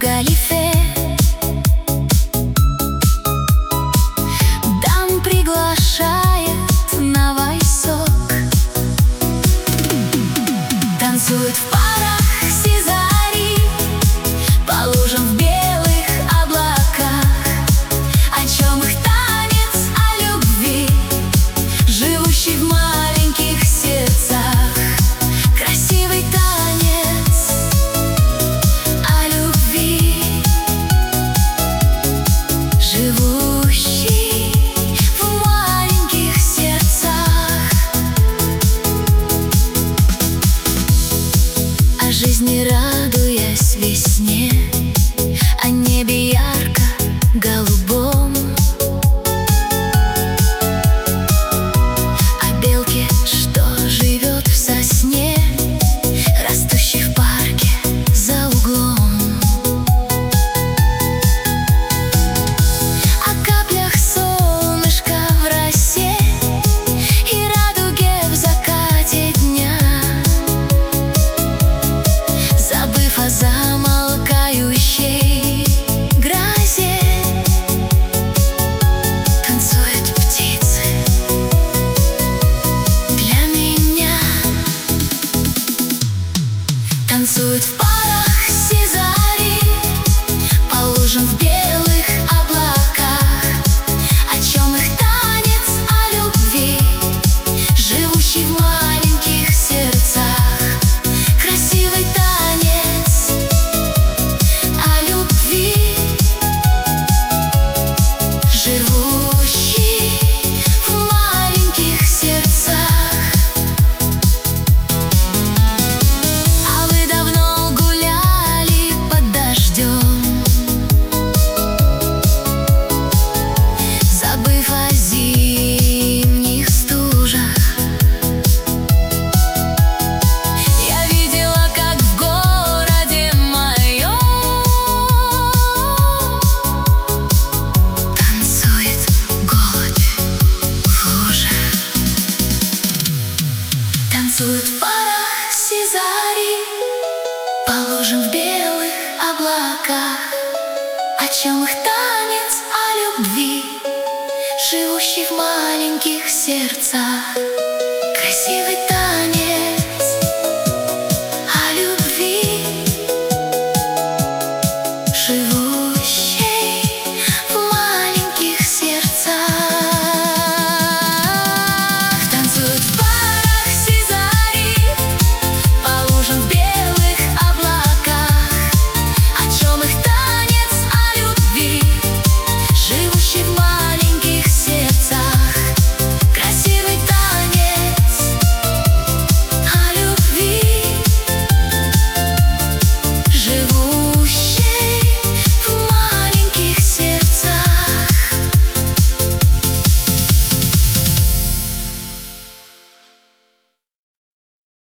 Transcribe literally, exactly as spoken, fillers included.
галифе. Дам приглашает на войсок. Танцует в парах сизари по лужам в белых облаках. О чем их танец? О любви, живущий в маленьких сердцах. Красивый танец о любви, живущий в маленьких сердцах. О жизни радуясь весне, о небе ярко-голубом, о белке, что живет в сосне, растущей в парке за углом. О каплях солнышка в росе и радуге в закате дня, забыв о замолкающей грозе. Танцуют птицы для меня. Танцуют в парах сизари по лужам в белых облаках. О чем их танец? О любви, живущий в маленьких сердцах. Красивый танец о любви, живущий в маленьких сердцах. А вы давно гуляли под дождем, забыв о зимних стужах. Я видела, как в городе моем танцует голубь в лужах. Танцуют в парах сизари по лужам в белых облаках. О чем их танец? О любви, живущий в маленьких сердцах.